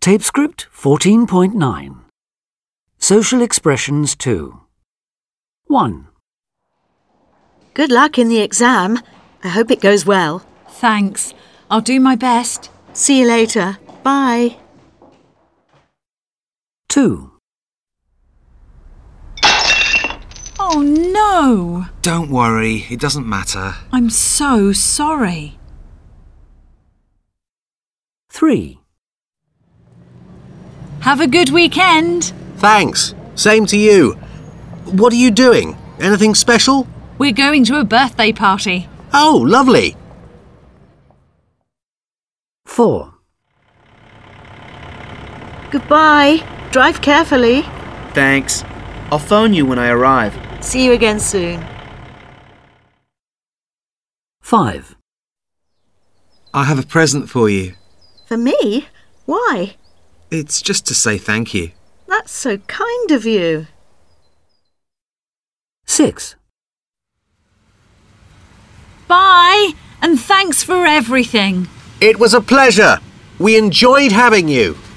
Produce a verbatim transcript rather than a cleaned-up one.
Tape script fourteen point nine. Social expressions two. one. Good luck in the exam. I hope it goes well. Thanks. I'll do my best. See you later. Bye. two. Oh no! Don't worry, it doesn't matter. I'm so sorry. three. Have a good weekend. Thanks. Same to you. What are you doing? Anything special? We're going to a birthday party. Oh, lovely. four. Goodbye. Drive carefully. Thanks. I'll phone you when I arrive. See you again soon. five. I have a present for you. For me? Why? It's just to say thank you. That's so kind of you. six. Bye, and thanks for everything. It was a pleasure. We enjoyed having you.